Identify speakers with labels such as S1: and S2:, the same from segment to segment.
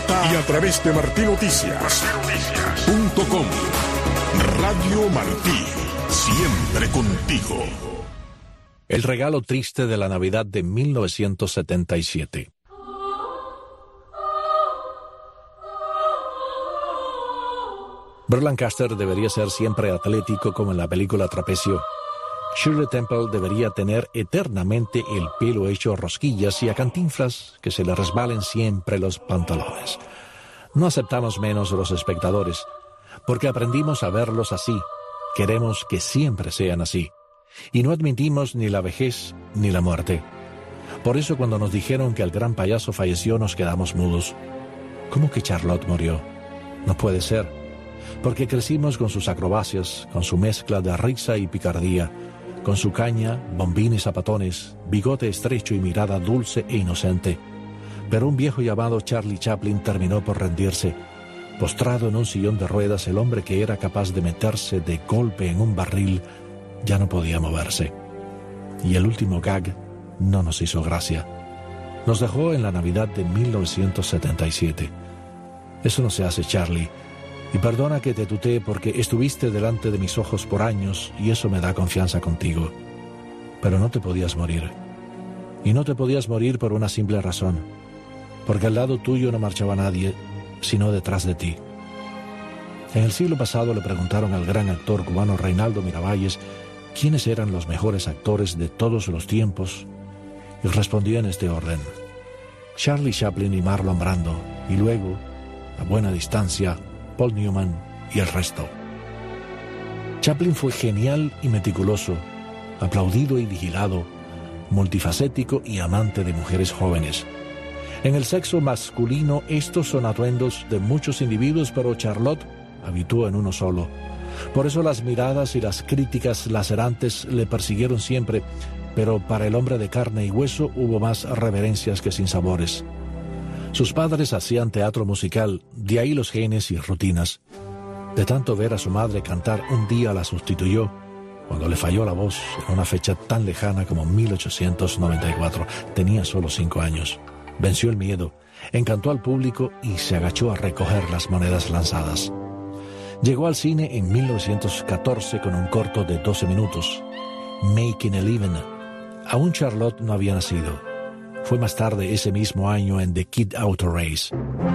S1: y a través de martinoticias.com. Radio Martí, siempre contigo.
S2: El regalo triste de la Navidad de 1977. Burt Lancaster debería ser siempre atlético como en la película Trapecio. Shirley Temple debería tener eternamente el pelo hecho rosquillas y a Cantinflas que se le resbalen siempre los pantalones. No aceptamos menos los espectadores, porque aprendimos a verlos así. Queremos que siempre sean así. Y no admitimos ni la vejez ni la muerte. Por eso cuando nos dijeron que el gran payaso falleció nos quedamos mudos. ¿Cómo que Charlotte murió? No puede ser. Porque crecimos con sus acrobacias, con su mezcla de risa y picardía, con su caña, bombín y zapatones, bigote estrecho y mirada dulce e inocente. Pero un viejo llamado Charlie Chaplin terminó por rendirse. Postrado en un sillón de ruedas, el hombre que era capaz de meterse de golpe en un barril ya no podía moverse. Y el último gag no nos hizo gracia. Nos dejó en la Navidad de 1977. Eso no se hace, Charlie. Y perdona que te tutee porque estuviste delante de mis ojos por años y eso me da confianza contigo. Pero no te podías morir. Y no te podías morir por una simple razón. Porque al lado tuyo no marchaba nadie, sino detrás de ti. En el siglo pasado le preguntaron al gran actor cubano Reinaldo Miravalles quiénes eran los mejores actores de todos los tiempos y respondió en este orden: Charlie Chaplin y Marlon Brando, y luego, a buena distancia, Paul Newman y el resto. Chaplin fue genial y meticuloso, aplaudido y vigilado, multifacético y amante de mujeres jóvenes. En el sexo masculino estos son atuendos de muchos individuos, pero Charlotte habitó en uno solo. Por eso las miradas y las críticas lacerantes le persiguieron siempre, pero para el hombre de carne y hueso hubo más reverencias que sinsabores. Sus padres hacían teatro musical, de ahí los genes y rutinas. De tanto ver a su madre cantar, un día la sustituyó, cuando le falló la voz en una fecha tan lejana como 1894. Tenía solo 5 años. Venció el miedo, encantó al público y se agachó a recoger las monedas lanzadas. Llegó al cine en 1914 con un corto de 12 minutos, Making a Living. Aún Charlotte no había nacido. Fue más tarde ese mismo año en The Kid Auto Race.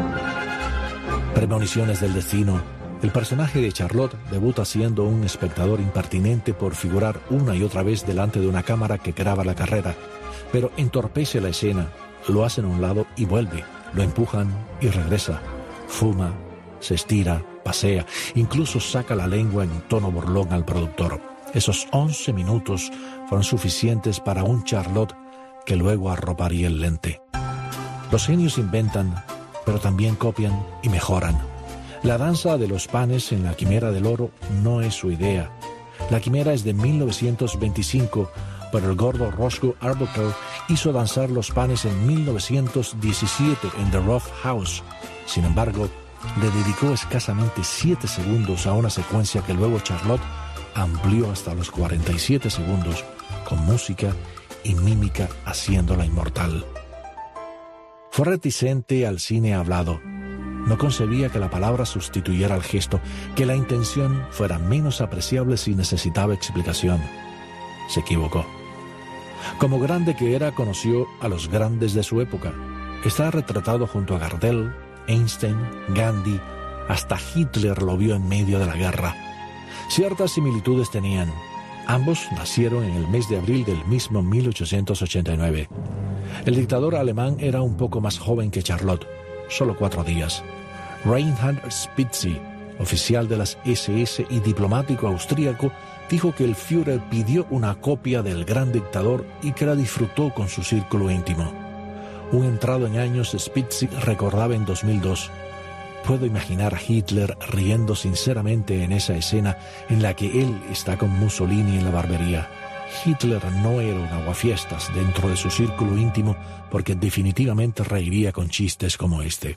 S2: Premoniciones del destino. El personaje de Charlotte debuta siendo un espectador impertinente por figurar una y otra vez delante de una cámara que graba la carrera, pero entorpece la escena, lo hacen a un lado y vuelve, lo empujan y regresa, fuma, se estira, pasea, incluso saca la lengua en tono burlón al productor. Esos 11 minutos fueron suficientes para un Charlotte que luego arroparía el lente. Los genios inventan, pero también copian y mejoran. La danza de los panes en la Quimera del Oro no es su idea. La Quimera es de 1925, pero el gordo Roscoe Arbuckle hizo danzar los panes en 1917 en The Rough House. Sin embargo, le dedicó escasamente 7 segundos a una secuencia que luego Charlotte amplió hasta los 47 segundos, con música y mímica haciéndola inmortal. Fue reticente al cine hablado. No concebía que la palabra sustituyera al gesto, que la intención fuera menos apreciable si necesitaba explicación. Se equivocó. Como grande que era, conoció a los grandes de su época. Está retratado junto a Gardel, Einstein, Gandhi, hasta Hitler lo vio en medio de la guerra. Ciertas similitudes tenían. Ambos nacieron en el mes de abril del mismo 1889. El dictador alemán era un poco más joven que Charlotte, solo 4 días. Reinhard Spitzy, oficial de las SS y diplomático austríaco, dijo que el Führer pidió una copia del gran dictador y que la disfrutó con su círculo íntimo. Un entrado en años, Spitzy recordaba en 2002: puedo imaginar a Hitler riendo sinceramente en esa escena en la que él está con Mussolini en la barbería. Hitler no era un aguafiestas dentro de su círculo íntimo, porque definitivamente reiría con chistes como este.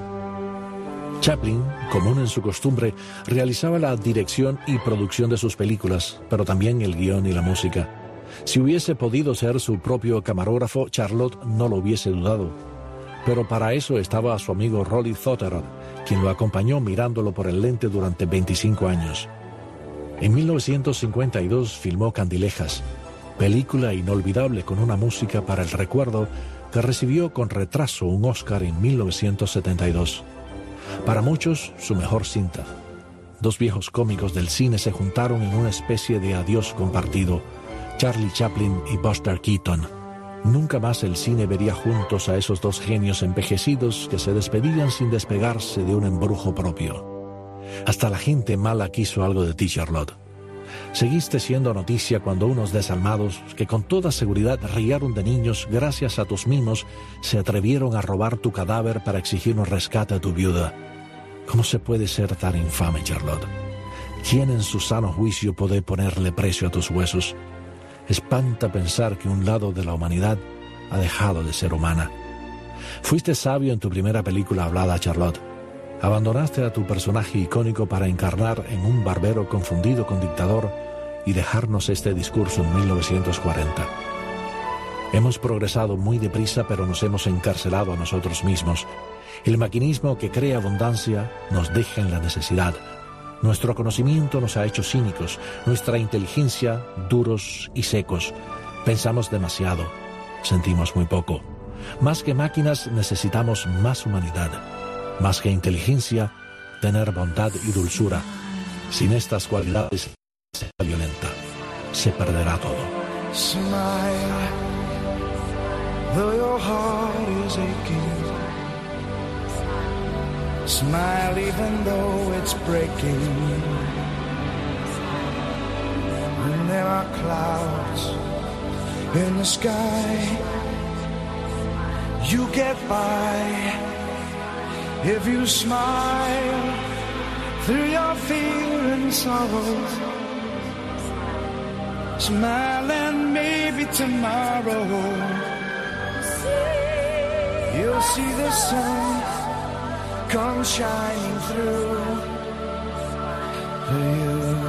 S2: Chaplin, común en su costumbre, realizaba la dirección y producción de sus películas, pero también el guión y la música. Si hubiese podido ser su propio camarógrafo, Charlotte no lo hubiese dudado. pero para eso estaba su amigo Rolly Thotterod, quien lo acompañó mirándolo por el lente durante 25 años. En 1952 filmó Candilejas, película inolvidable con una música para el recuerdo que recibió con retraso un Oscar en 1972. Para muchos, su mejor cinta. Dos viejos cómicos del cine se juntaron en una especie de adiós compartido, Charlie Chaplin y Buster Keaton. Nunca más el cine vería juntos a esos dos genios envejecidos que se despedían sin despegarse de un embrujo propio. Hasta la gente mala quiso algo de ti, Charlotte. Seguiste siendo noticia cuando unos desalmados, que con toda seguridad riaron de niños gracias a tus mimos, se atrevieron a robar tu cadáver para exigir un rescate a tu viuda. ¿Cómo se puede ser tan infame, Charlotte? ¿Quién en su sano juicio puede ponerle precio a tus huesos? Espanta pensar que un lado de la humanidad ha dejado de ser humana. Fuiste sabio en tu primera película hablada, Charlotte. Abandonaste a tu personaje icónico para encarnar en un barbero confundido con dictador y dejarnos este discurso en 1940. Hemos progresado muy deprisa, pero nos hemos encarcelado a nosotros mismos. El maquinismo que crea abundancia nos deja en la necesidad. Nuestro conocimiento nos ha hecho cínicos, nuestra inteligencia duros y secos. Pensamos demasiado, sentimos muy poco. Más que máquinas necesitamos más humanidad. Más que inteligencia, tener bondad y dulzura. Sin estas cualidades, será violenta. Se perderá todo.
S3: Smile, though your heart is aching. Smile even though it's breaking. When there are clouds in the sky, you get by. If you smile through your fear and sorrow, smile and maybe tomorrow you'll see the sun come shining through for you.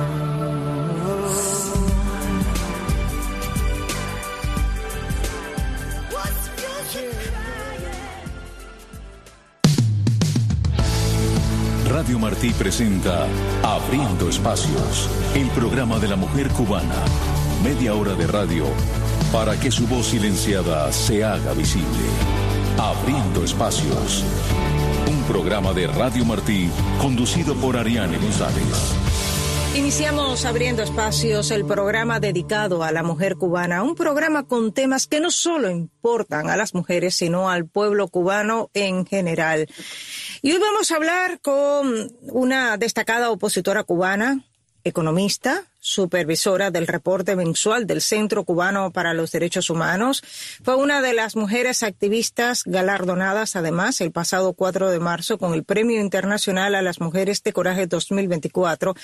S4: Radio Martí presenta Abriendo Espacios, el programa de la mujer cubana. Media hora de radio para que su voz silenciada se haga visible. Abriendo Espacios, un programa de Radio Martí conducido por Ariane González.
S5: Iniciamos Abriendo Espacios, el programa dedicado a la mujer cubana, un programa con temas que no solo importan a las mujeres, sino al pueblo cubano en general. Y hoy vamos a hablar con una destacada opositora cubana, economista, supervisora del reporte mensual del Centro Cubano para los Derechos Humanos. Fue una de las mujeres activistas galardonadas, además, el pasado 4 de marzo con el Premio Internacional a las Mujeres de Coraje 2024.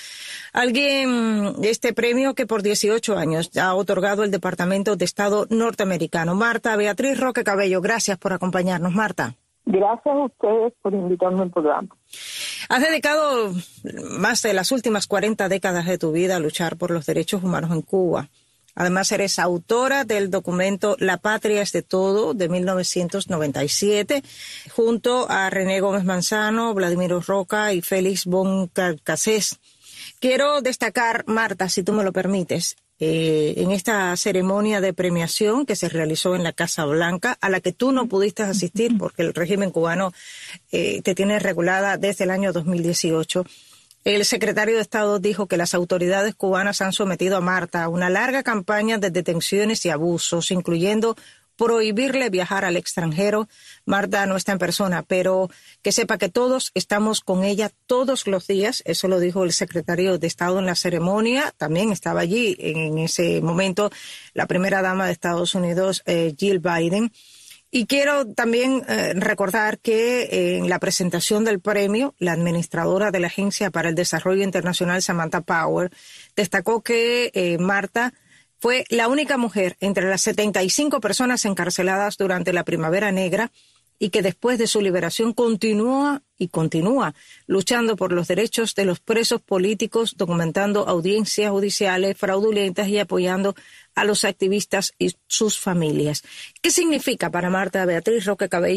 S5: Este premio que por 18 años ha otorgado el Departamento de Estado norteamericano. Marta Beatriz Roque Cabello, gracias por acompañarnos, Marta.
S6: Gracias a ustedes por invitarme al programa.
S5: Has dedicado más de las últimas 40 décadas de tu vida a luchar por los derechos humanos en Cuba. Además, eres autora del documento La Patria es de Todo, de 1997, junto a René Gómez Manzano, Vladimiro Roca y Félix von Calcasés. Quiero destacar, Marta, si tú me lo permites, en esta ceremonia de premiación que se realizó en la Casa Blanca, a la que tú no pudiste asistir porque el régimen cubano te tiene regulada desde el año 2018. El secretario de Estado dijo que las autoridades cubanas han sometido a Marta a una larga campaña de detenciones y abusos, incluyendo prohibirle viajar al extranjero. Marta no está en persona, pero que sepa que todos estamos con ella todos los días. Eso lo dijo el secretario de Estado en la ceremonia. También estaba allí en ese momento la primera dama de Estados Unidos, Jill Biden. Y quiero también recordar que en la presentación del premio, la administradora de la Agencia para el Desarrollo Internacional, Samantha Power, destacó que Marta fue la única mujer entre las 75 personas encarceladas durante la Primavera Negra y que después de su liberación continúa luchando por los derechos de los presos políticos, documentando audiencias judiciales fraudulentas y apoyando a los activistas y sus familias. ¿Qué significa para Marta Beatriz Roque Cabello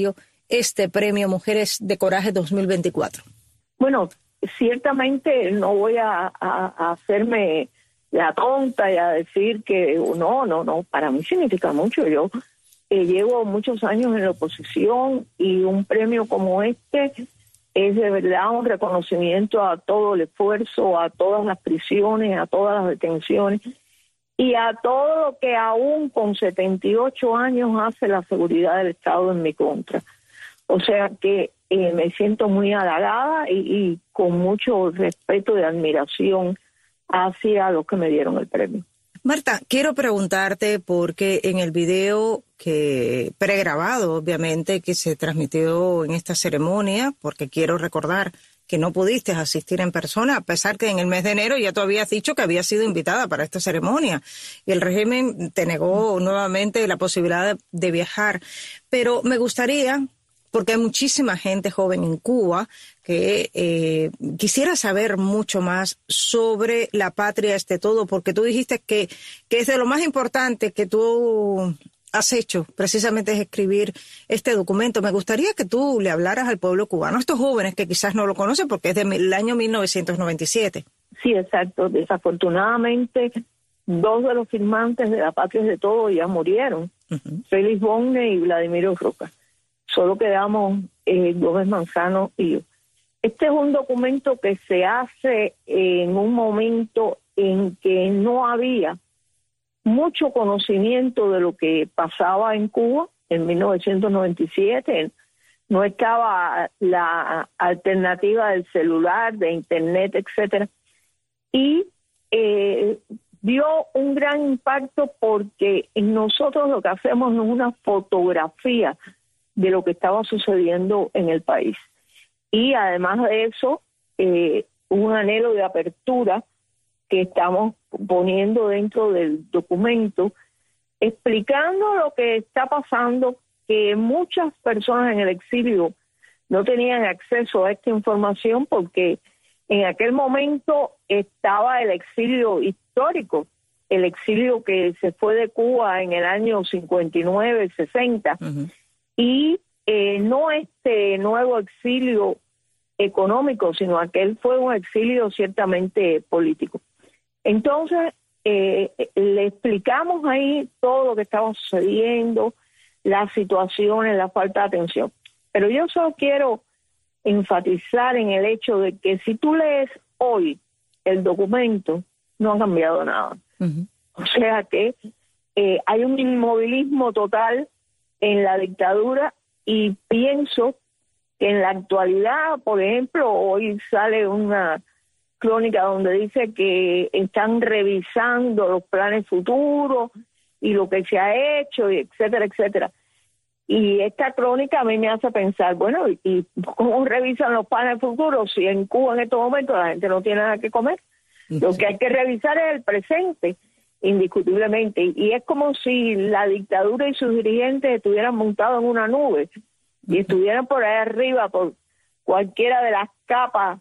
S5: este premio Mujeres de Coraje 2024?
S6: Bueno, ciertamente no voy a hacerme la tonta y a decir que no, para mí significa mucho. Yo llevo muchos años en la oposición y un premio como este es de verdad un reconocimiento a todo el esfuerzo, a todas las prisiones, a todas las detenciones y a todo lo que aún con 78 años hace la seguridad del Estado en mi contra. O sea que me siento muy halagada y con mucho respeto y admiración hacia los que me dieron el premio.
S5: Marta, quiero preguntarte porque en el video que pregrabado, obviamente, que se transmitió en esta ceremonia, porque quiero recordar que no pudiste asistir en persona, a pesar que en el mes de enero ya tú habías dicho que habías sido invitada para esta ceremonia y el régimen te negó nuevamente la posibilidad de viajar. Pero me gustaría, porque hay muchísima gente joven en Cuba que quisiera saber mucho más sobre la patria todo, porque tú dijiste que es de lo más importante que tú has hecho, precisamente es escribir este documento. Me gustaría que tú le hablaras al pueblo cubano, a estos jóvenes que quizás no lo conocen porque es del año 1997.
S6: Sí, exacto. Desafortunadamente, 2 de los firmantes de la patria de todo ya murieron, Félix Bonne y Vladimiro Roca. Solo quedamos Gómez Manzano y yo. Este es un documento que se hace en un momento en que no había mucho conocimiento de lo que pasaba en Cuba en 1997. No estaba la alternativa del celular, de internet, etcétera. Y dio un gran impacto porque nosotros lo que hacemos es una fotografía de lo que estaba sucediendo en el país. Y además de eso, un anhelo de apertura que estamos poniendo dentro del documento, explicando lo que está pasando, que muchas personas en el exilio no tenían acceso a esta información porque en aquel momento estaba el exilio histórico, el exilio que se fue de Cuba en el año 59, 60, y no este nuevo exilio económico, sino aquel fue un exilio ciertamente político. Entonces, le explicamos ahí todo lo que estaba sucediendo, las situaciones, la falta de atención. Pero yo solo quiero enfatizar en el hecho de que si tú lees hoy el documento, no ha cambiado nada. O sea que hay un inmovilismo total en la dictadura y pienso que en la actualidad, por ejemplo, hoy sale una crónica donde dice que están revisando los planes futuros y lo que se ha hecho, y etcétera, etcétera. Y esta crónica a mí me hace pensar, bueno, ¿y cómo revisan los planes futuros si en Cuba en estos momentos la gente no tiene nada que comer? Lo que hay que revisar es el presente, indiscutiblemente. Y es como si la dictadura y sus dirigentes estuvieran montados en una nube y estuvieran por ahí arriba, por cualquiera de las capas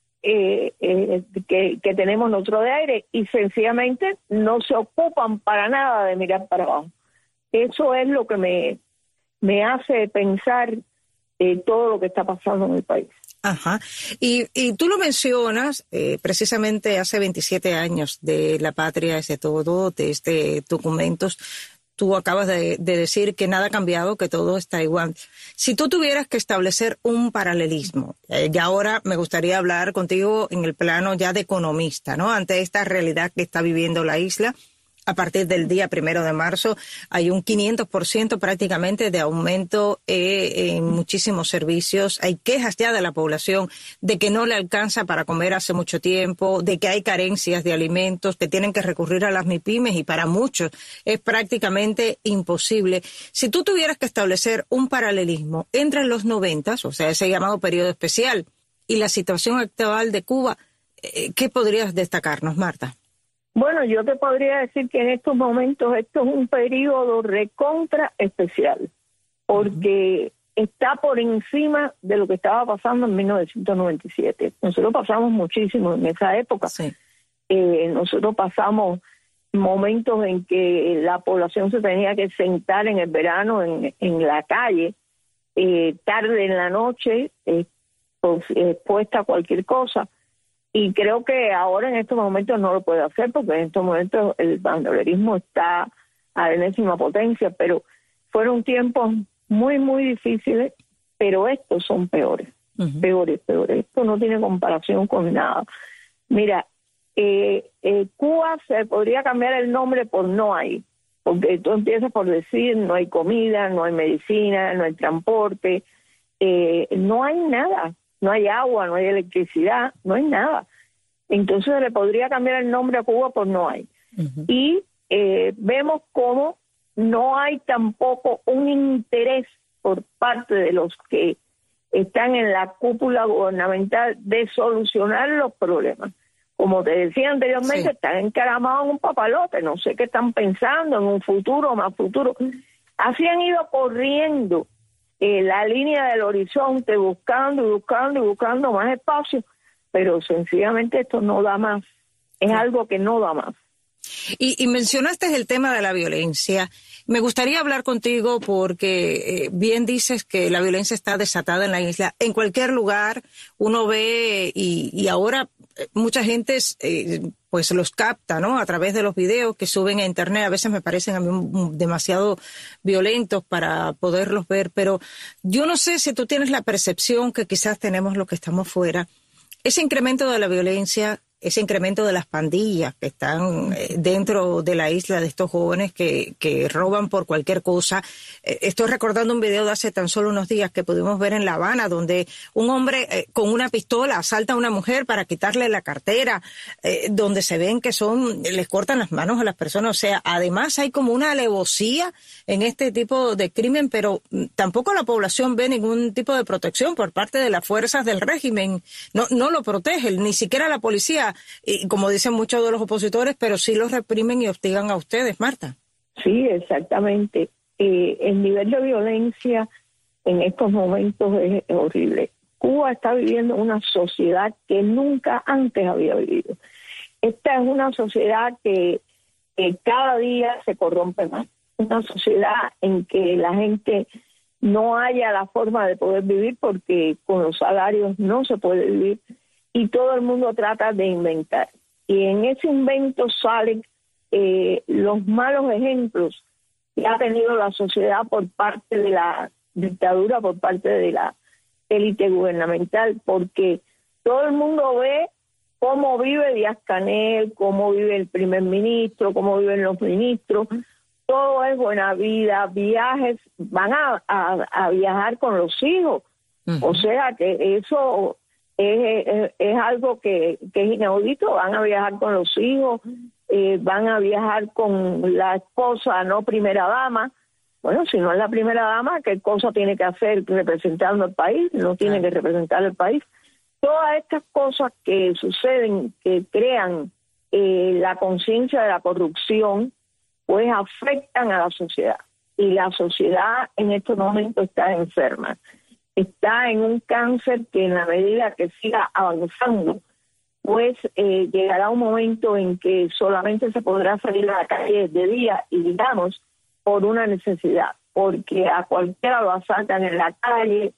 S6: que tenemos nosotros de aire, y sencillamente no se ocupan para nada de mirar para abajo. Eso es lo que me hace pensar todo lo que está pasando en el país.
S5: Ajá. Y tú lo mencionas precisamente hace 27 años de la patria de todo, de este documentos. Tú acabas de decir que nada ha cambiado, que todo está igual. Si tú tuvieras que establecer un paralelismo, y ahora me gustaría hablar contigo en el plano ya de economista, ¿no? Ante esta realidad que está viviendo la isla, a partir del día 1 de marzo hay un 500% prácticamente de aumento en muchísimos servicios. Hay quejas ya de la población de que no le alcanza para comer hace mucho tiempo, de que hay carencias de alimentos, que tienen que recurrir a las MIPYMES y para muchos es prácticamente imposible. Si tú tuvieras que establecer un paralelismo entre los 90, o sea, ese llamado periodo especial, y la situación actual de Cuba, ¿qué podrías destacarnos, Marta?
S6: Bueno, yo te podría decir que en estos momentos esto es un periodo recontra especial, porque está por encima de lo que estaba pasando en 1997. Nosotros pasamos muchísimo en esa época. Sí. Nosotros pasamos momentos en que la población se tenía que sentar en el verano en la calle tarde en la noche, expuesta a cualquier cosa. Y creo que ahora en estos momentos no lo puede hacer, porque en estos momentos el bandolerismo está a la enésima potencia, pero fueron tiempos muy, muy difíciles, pero estos son peores, peores. Esto no tiene comparación con nada. Mira, Cuba se podría cambiar el nombre por no hay, porque tú empiezas por decir no hay comida, no hay medicina, no hay transporte, no hay nada, no hay agua, no hay electricidad, no hay nada. Entonces le podría cambiar el nombre a Cuba por no hay. Y vemos cómo no hay tampoco un interés por parte de los que están en la cúpula gubernamental de solucionar los problemas. Como te decía anteriormente, están encaramados en un papalote, no sé qué están pensando en un futuro, más futuro. Así han ido corriendo la línea del horizonte, buscando más espacio, pero sencillamente esto no da más, es algo que no da más.
S5: Y mencionaste el tema de la violencia. Me gustaría hablar contigo porque bien dices que la violencia está desatada en la isla. En cualquier lugar uno ve y ahora mucha gente pues los capta, ¿no? A través de los videos que suben a internet. A veces me parecen a mí demasiado violentos para poderlos ver, pero yo no sé si tú tienes la percepción que quizás tenemos los que estamos fuera. Ese incremento de la violencia, ese incremento de las pandillas que están dentro de la isla, de estos jóvenes que roban por cualquier cosa. Estoy recordando un video de hace tan solo unos días que pudimos ver en La Habana, donde un hombre con una pistola asalta a una mujer para quitarle la cartera, donde se ven que les cortan las manos a las personas. O sea, además hay como una alevosía en este tipo de crimen, pero tampoco la población ve ningún tipo de protección por parte de las fuerzas del régimen. No lo protegen, ni siquiera la policía. Y como dicen muchos de los opositores, pero sí los reprimen y hostigan a ustedes, Marta.
S6: Sí, exactamente. El nivel de violencia en estos momentos es horrible. Cuba está viviendo una sociedad que nunca antes había vivido. Esta es una sociedad que cada día se corrompe más. Una sociedad en que la gente no haya la forma de poder vivir porque con los salarios no se puede vivir. Y todo el mundo trata de inventar. Y en ese invento salen los malos ejemplos que ha tenido la sociedad por parte de la dictadura, por parte de la élite gubernamental, porque todo el mundo ve cómo vive Díaz-Canel, cómo vive el primer ministro, cómo viven los ministros. Todo es buena vida, viajes, van a viajar con los hijos. O sea que eso es algo que es inaudito. Van a viajar con los hijos, van a viajar con la esposa, no primera dama. Bueno, si no es la primera dama, ¿qué cosa tiene que hacer representando el país? No tiene que representar el país. Todas estas cosas que suceden, que crean la conciencia de la corrupción, pues afectan a la sociedad. Y la sociedad en estos momentos está enferma. Está en un cáncer que en la medida que siga avanzando, pues llegará un momento en que solamente se podrá salir a la calle de día y digamos por una necesidad, porque a cualquiera lo asaltan en la calle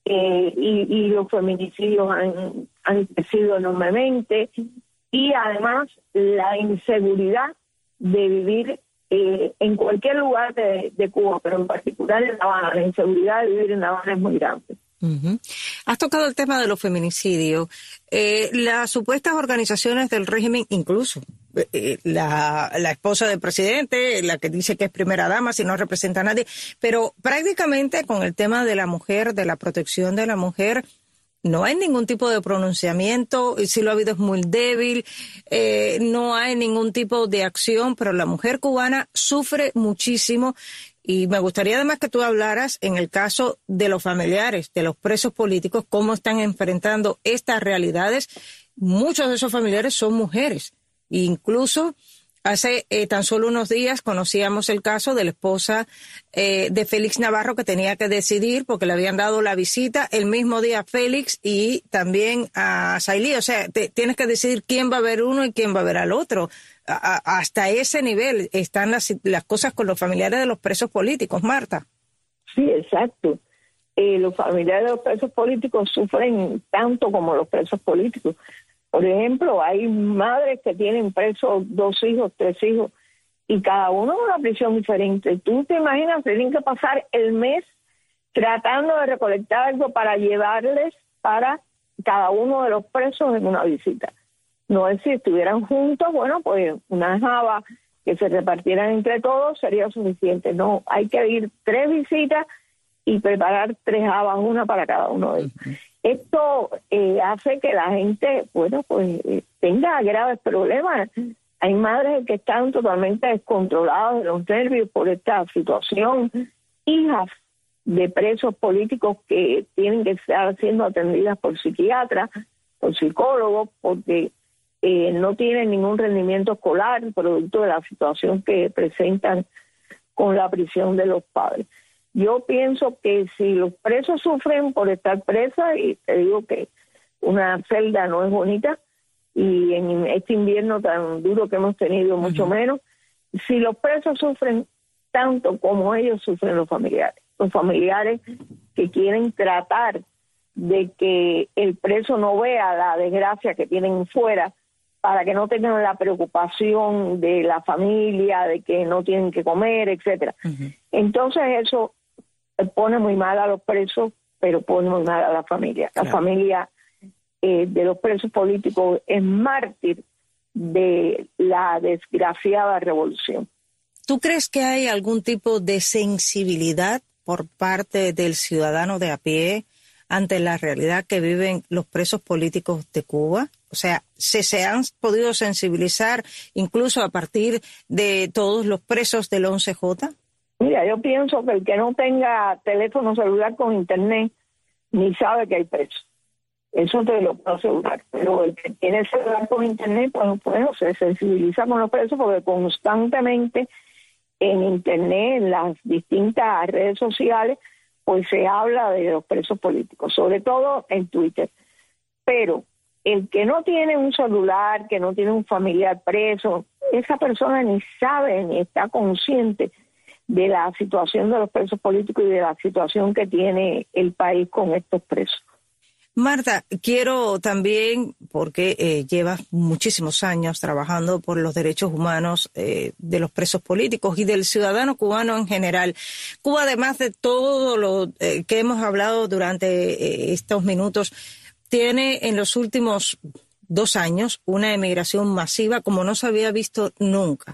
S6: y los feminicidios han crecido enormemente y además la inseguridad de vivir en cualquier lugar de Cuba, pero en particular en La Habana. La inseguridad de vivir en La Habana es muy grande.
S5: Has tocado el tema de los feminicidios. Las supuestas organizaciones del régimen, incluso la esposa del presidente, la que dice que es primera dama, si no representa a nadie, pero prácticamente con el tema de la mujer, de la protección de la mujer, no hay ningún tipo de pronunciamiento, y si lo ha habido es muy débil, no hay ningún tipo de acción, pero la mujer cubana sufre muchísimo. Y me gustaría además que tú hablaras en el caso de los familiares, de los presos políticos, cómo están enfrentando estas realidades. Muchos de esos familiares son mujeres. Incluso hace tan solo unos días conocíamos el caso de la esposa de Félix Navarro, que tenía que decidir porque le habían dado la visita el mismo día a Félix y también a Sailí. O sea, tienes que decidir quién va a ver uno y quién va a ver al otro. Hasta ese nivel están las cosas con los familiares de los presos políticos, Marta.
S6: Sí, exacto. los familiares de los presos políticos sufren tanto como los presos políticos. Por ejemplo, hay madres que tienen presos 2 hijos, 3 hijos, y cada uno en una prisión diferente. Tú te imaginas, tienen que pasar el mes tratando de recolectar algo para llevarles para cada uno de los presos en una visita. No es si estuvieran juntos, bueno, pues una java que se repartieran entre todos sería suficiente. No, hay que ir 3 visitas y preparar 3 habas, una para cada uno de ellos. Esto hace que la gente, bueno, pues tenga graves problemas. Hay madres que están totalmente descontroladas de los nervios por esta situación, hijas de presos políticos que tienen que estar siendo atendidas por psiquiatras, por psicólogos, porque no tienen ningún rendimiento escolar producto de la situación que presentan con la prisión de los padres. Yo pienso que si los presos sufren por estar presas, y te digo que una celda no es bonita, y en este invierno tan duro que hemos tenido, mucho menos, si los presos sufren tanto como ellos sufren los familiares que quieren tratar de que el preso no vea la desgracia que tienen fuera, para que no tengan la preocupación de la familia, de que no tienen que comer, etcétera. Entonces eso pone muy mal a los presos, pero pone muy mal a la familia. La familia de los presos políticos es mártir de la desgraciada revolución.
S5: ¿Tú crees que hay algún tipo de sensibilidad por parte del ciudadano de a pie ante la realidad que viven los presos políticos de Cuba? O sea, ¿se han podido sensibilizar incluso a partir de todos los presos del 11J?
S6: Mira, yo pienso que el que no tenga teléfono celular con internet ni sabe que hay presos. Eso te lo puedo asegurar. Pero el que tiene celular con internet, pues bueno, se sensibiliza con los presos porque constantemente en internet, en las distintas redes sociales, pues se habla de los presos políticos, sobre todo en Twitter. Pero el que no tiene un celular, que no tiene un familiar preso, esa persona ni sabe ni está consciente de la situación de los presos políticos y de la situación que tiene el país con estos presos.
S5: Marta, quiero también, porque llevas muchísimos años trabajando por los derechos humanos de los presos políticos y del ciudadano cubano en general. Cuba, además de todo lo que hemos hablado durante estos minutos, tiene en los últimos 2 años una emigración masiva como no se había visto nunca.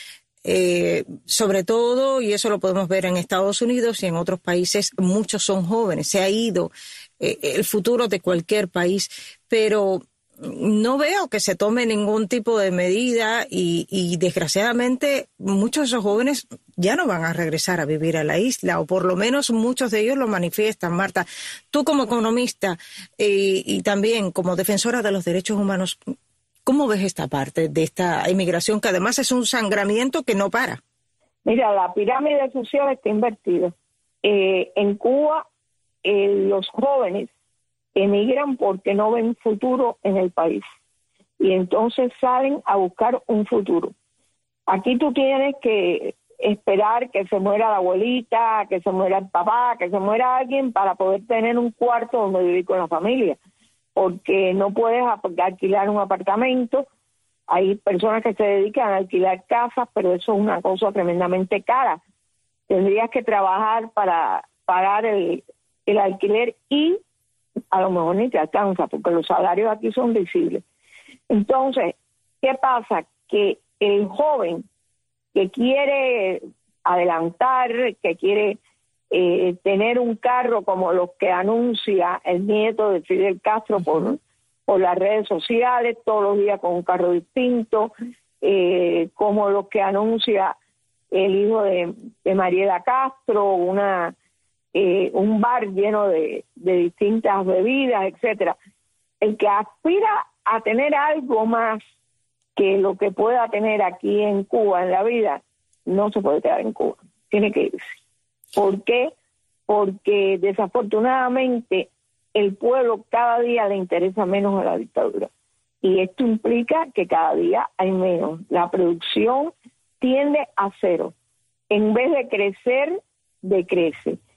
S5: Sobre todo, y eso lo podemos ver en Estados Unidos y en otros países, muchos son jóvenes. Se ha ido el futuro de cualquier país, pero no veo que se tome ningún tipo de medida y desgraciadamente muchos de esos jóvenes ya no van a regresar a vivir a la isla, o por lo menos muchos de ellos lo manifiestan. Marta, tú como economista y también como defensora de los derechos humanos, ¿cómo ves esta parte de esta inmigración que además es un sangramiento que no para?
S6: Mira, la pirámide social está invertida. En Cuba, los jóvenes emigran porque no ven futuro en el país y entonces salen a buscar un futuro. Aquí tú tienes que esperar que se muera la abuelita, que se muera el papá, que se muera alguien para poder tener un cuarto donde vivir con la familia, porque no puedes alquilar un apartamento. Hay personas que se dedican a alquilar casas, pero eso es una cosa tremendamente cara. Tendrías que trabajar para pagar el alquiler y a lo mejor ni te alcanza, porque los salarios aquí son visibles. Entonces, ¿qué pasa? Que el joven que quiere adelantar, que quiere tener un carro como los que anuncia el nieto de Fidel Castro por las redes sociales, todos los días con un carro distinto, como los que anuncia el hijo de Mariela Castro, un bar lleno de distintas bebidas, etcétera. El que aspira a tener algo más que lo que pueda tener aquí en Cuba en la vida, no se puede quedar en Cuba, tiene que irse. ¿Por qué? Porque desafortunadamente el pueblo cada día le interesa menos a la dictadura. Y esto implica que cada día hay menos. La producción tiende a cero. En vez de crecer, decrece.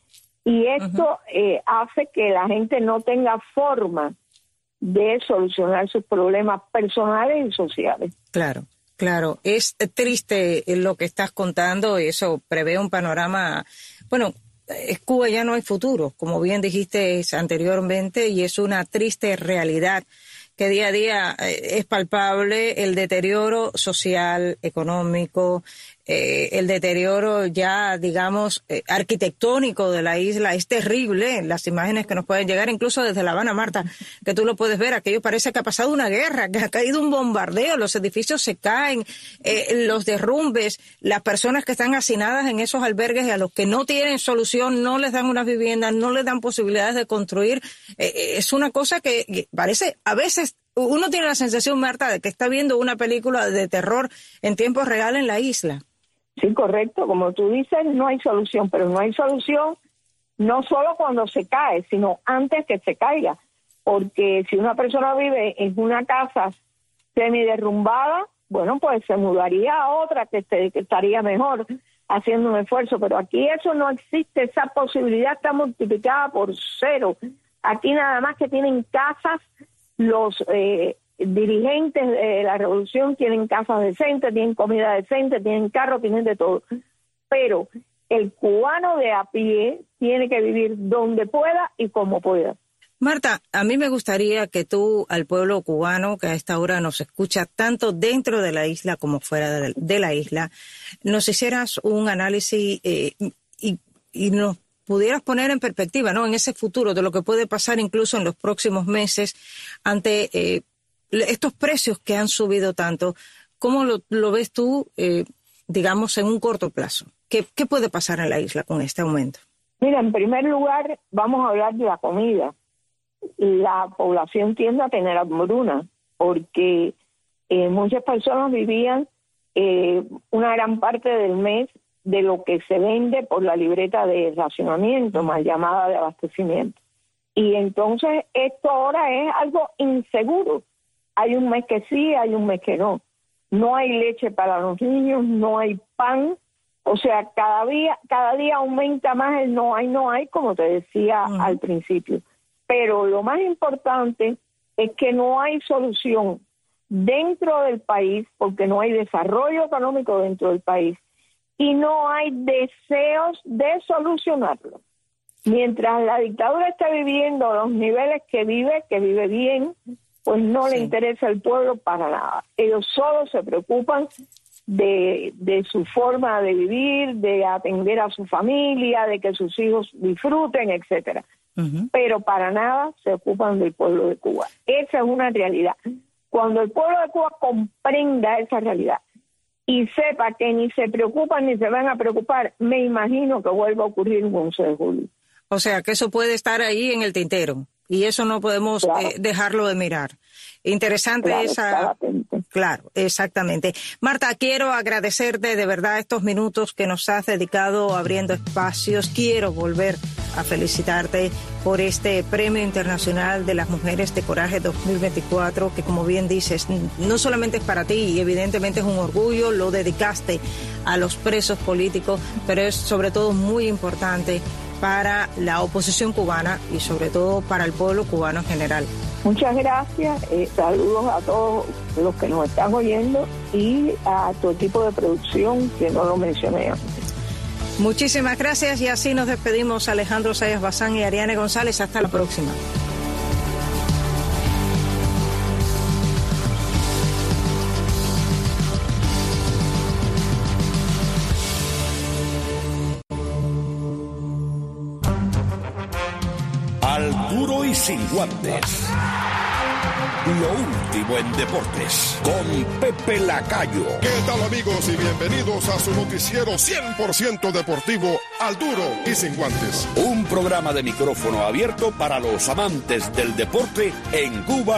S6: Y esto hace que la gente no tenga forma de solucionar sus problemas personales y sociales.
S5: Claro. Claro, es triste lo que estás contando, eso prevé un panorama, bueno, Cuba ya no hay futuro, como bien dijiste anteriormente, y es una triste realidad que día a día es palpable el deterioro social, económico, el deterioro ya, digamos, arquitectónico de la isla. Es terrible las imágenes que nos pueden llegar, incluso desde La Habana, Marta, que tú lo puedes ver. Aquello parece que ha pasado una guerra, que ha caído un bombardeo, los edificios se caen, los derrumbes, las personas que están hacinadas en esos albergues y a los que no tienen solución, no les dan unas viviendas, no les dan posibilidades de construir. Es una cosa que parece, a veces, uno tiene la sensación, Marta, de que está viendo una película de terror en tiempo real en la isla.
S6: Sí, correcto. Como tú dices, no hay solución, pero no hay solución no solo cuando se cae, sino antes que se caiga. Porque si una persona vive en una casa semiderrumbada, bueno, pues se mudaría a otra que estaría mejor haciendo un esfuerzo. Pero aquí eso no existe, esa posibilidad está multiplicada por 0. Aquí nada más que tienen casas, los dirigentes de la revolución tienen casas decentes, tienen comida decente, tienen carro, tienen de todo. Pero el cubano de a pie tiene que vivir donde pueda y como pueda.
S5: Marta, a mí me gustaría que tú, al pueblo cubano, que a esta hora nos escucha tanto dentro de la isla como fuera de la isla, nos hicieras un análisis y nos pudieras poner en perspectiva, ¿no?, en ese futuro de lo que puede pasar incluso en los próximos meses ante estos precios que han subido tanto. ¿Cómo lo ves tú, digamos, en un corto plazo? ¿Qué puede pasar en la isla con este aumento?
S6: Mira, en primer lugar, vamos a hablar de la comida. La población tiende a tener hambruna porque muchas personas vivían una gran parte del mes de lo que se vende por la libreta de racionamiento, mal llamada de abastecimiento. Y entonces esto ahora es algo inseguro. Hay un mes que sí, hay un mes que no. No hay leche para los niños, no hay pan. O sea, cada día aumenta más el no hay, como te decía al principio. Pero lo más importante es que no hay solución dentro del país, porque no hay desarrollo económico dentro del país, y no hay deseos de solucionarlo. Mientras la dictadura esté viviendo los niveles que vive bien, pues no le interesa al pueblo para nada. Ellos solo se preocupan de su forma de vivir, de atender a su familia, de que sus hijos disfruten, etcétera. Pero para nada se ocupan del pueblo de Cuba. Esa es una realidad. Cuando el pueblo de Cuba comprenda esa realidad y sepa que ni se preocupan ni se van a preocupar, me imagino que vuelva a ocurrir un 11 de julio.
S5: O sea, que eso puede estar ahí en el tintero y eso no podemos dejarlo de mirar. Interesante Claro, exactamente. Marta, quiero agradecerte de verdad estos minutos que nos has dedicado abriendo espacios. Quiero volver a felicitarte por este Premio Internacional de las Mujeres de Coraje 2024, que como bien dices, no solamente es para ti y evidentemente es un orgullo, lo dedicaste a los presos políticos, pero es sobre todo muy importante para la oposición cubana y sobre todo para el pueblo cubano en general.
S6: Muchas gracias, saludos a todos los que nos están oyendo y a tu equipo de producción que no lo mencioné antes.
S5: Muchísimas gracias y así nos despedimos, Alejandro Zayas Bazán y Ariane González. Hasta la próxima.
S1: Al duro y sin guantes. Lo último en deportes con Pepe Lacayo. ¿Qué tal, amigos? Y bienvenidos a su noticiero 100% deportivo, Al duro y sin guantes.
S4: Un programa de micrófono abierto para los amantes del deporte en Cuba